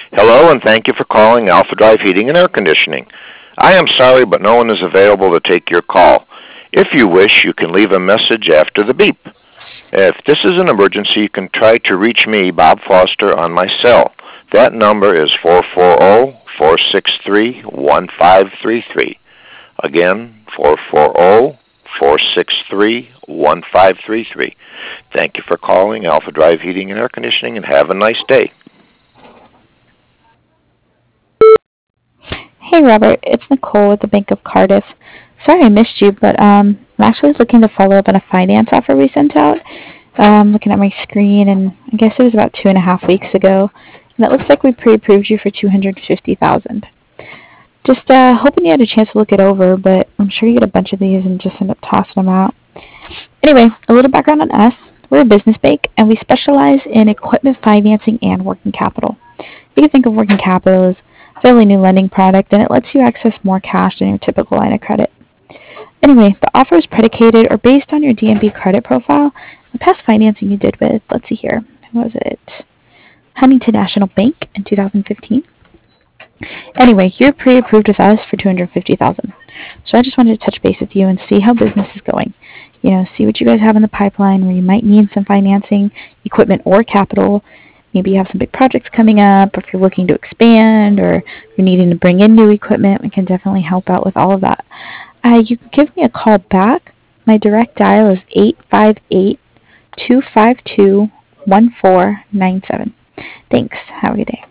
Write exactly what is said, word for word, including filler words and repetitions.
Hello, and thank you for calling Alpha Drive Heating and Air Conditioning. I am sorry, but no one is available to take your call. If you wish, you can leave a message after the beep. If this is an emergency, you can try to reach me, Bob Foster, on my cell. That number is four four zero, four six three, one five three three. Again, four four zero, four six three, one five three three. Thank you for calling Alpha Drive Heating and Air Conditioning, and have a nice day. Hey Robert, it's Nicole with the Bank of Cardiff. Sorry I missed you, but um, I'm actually looking to follow up on a finance offer we sent out. Um, looking at my screen, and I guess it was about two and a half weeks ago, and it looks like we pre-approved you for two hundred fifty thousand. Just uh, hoping you had a chance to look it over, but I'm sure you get a bunch of these and just end up tossing them out. Anyway, a little background on us. We're a business bank, and we specialize in equipment financing and working capital. You can think of working capital as a fairly new lending product, and it lets you access more cash than your typical line of credit. Anyway, the offer is predicated or based on your D M B credit profile, the past financing you did with, let's see here, what was it? Huntington National Bank in two thousand fifteen. Anyway, you're pre-approved with us for two hundred fifty thousand dollars. So I just wanted to touch base with you and see how business is going. You know, see what you guys have in the pipeline where you might need some financing, equipment, or capital. Maybe you have some big projects coming up, or if you're looking to expand, or you're needing to bring in new equipment, we can definitely help out with all of that. Uh, you can give me a call back. My direct dial is eight five eight, two five two, one four nine seven. Thanks. Have a good day.